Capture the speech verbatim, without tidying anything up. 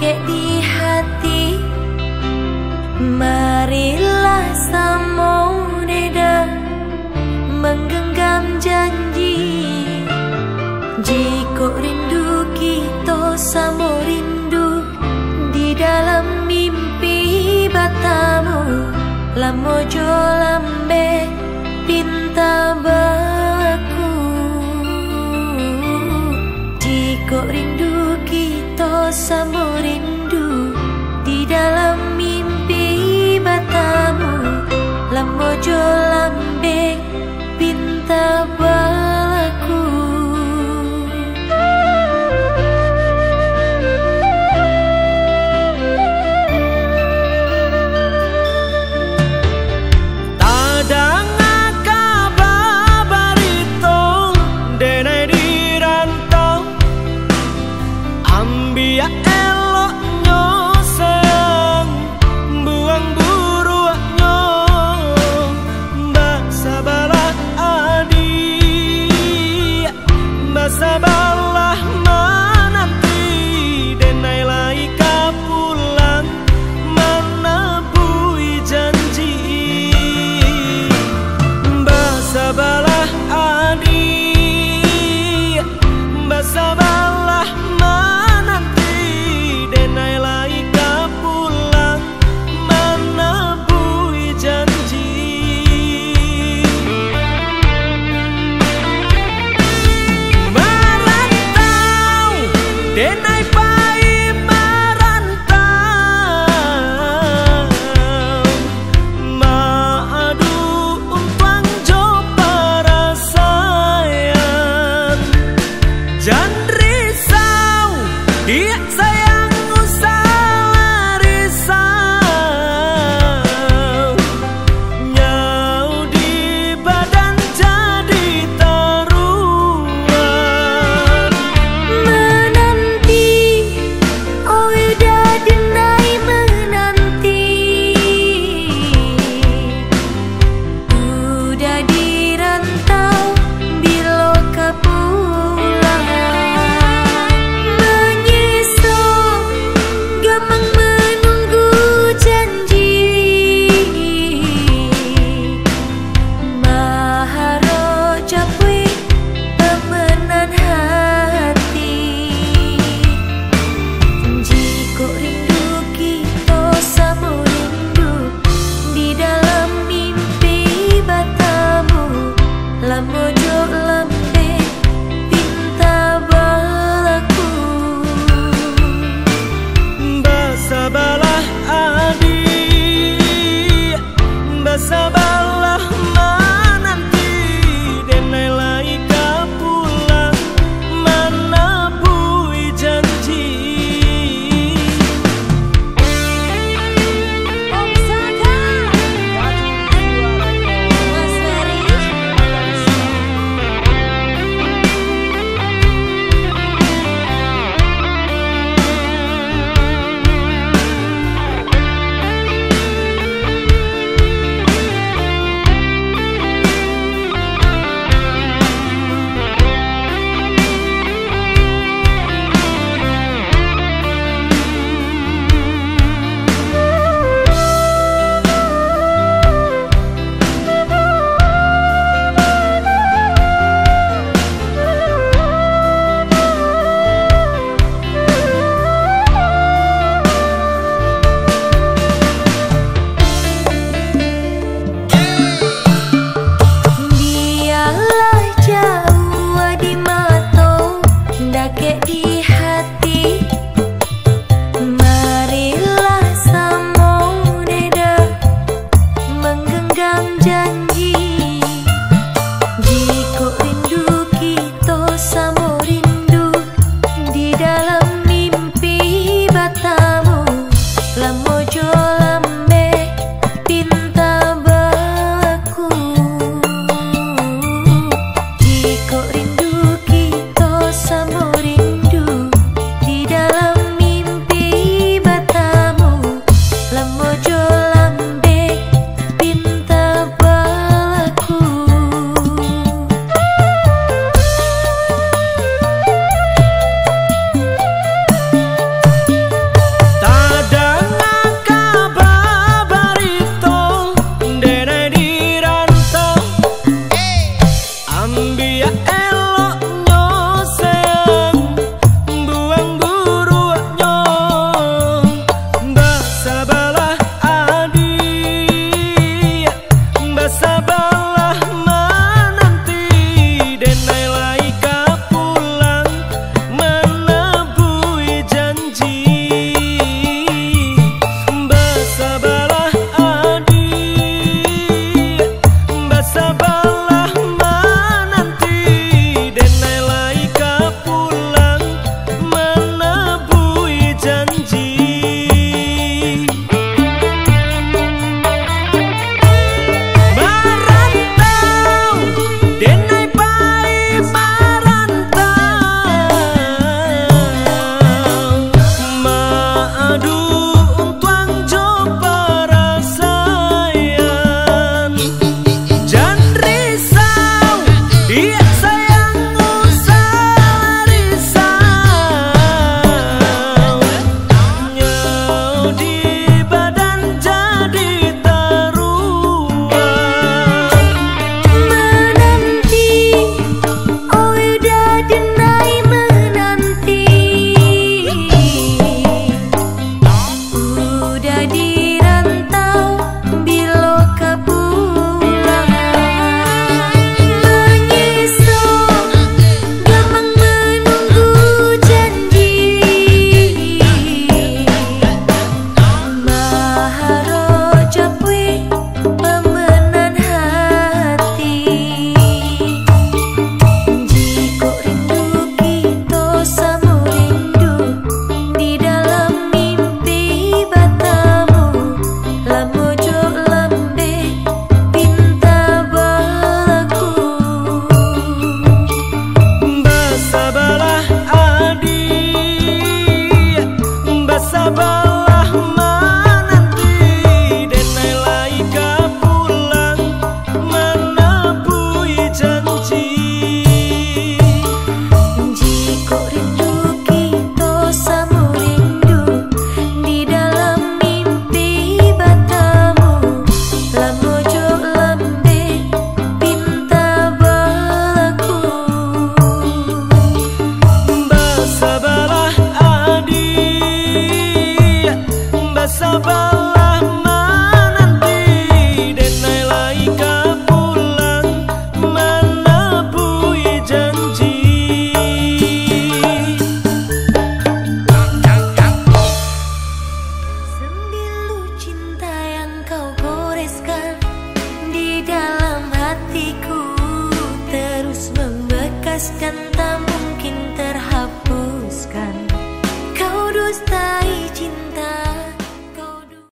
ndake di hati. Marilah samo neda menggenggam janji. Jika rindu kita samo rindu di dalam mimpi batamu. Lamo jo lambe pinta baku. Jika rindu kita samo rindu di dalam mimpi batamu. Lamo jo lambe pinta baku. Ya eloknya sayang buang buruaknya mbak sabalah adi mbak sabalah menanti denai laika pulang menepui janji mbak sabalah adi mbak sabalah denai pai merantau maadu umpang jo para sayang jangan risau iya sayang usah risau nyau di badan jadi taruhan. Sabalah adi, sabalah menanti denai laika pulang menepui janji. Om Saka, Mas Ferry. Di hati, marilah samo neda menggenggam janji. Jika rindu kita samo rindu di dalam mimpi batamu. Lamo jo lambe pinta baku. Jika rindu kita samo Sabarlah menanti denai laika pulang menepui janji. Sembilu cinta yang kau goreskan di dalam hatiku terus membekas dan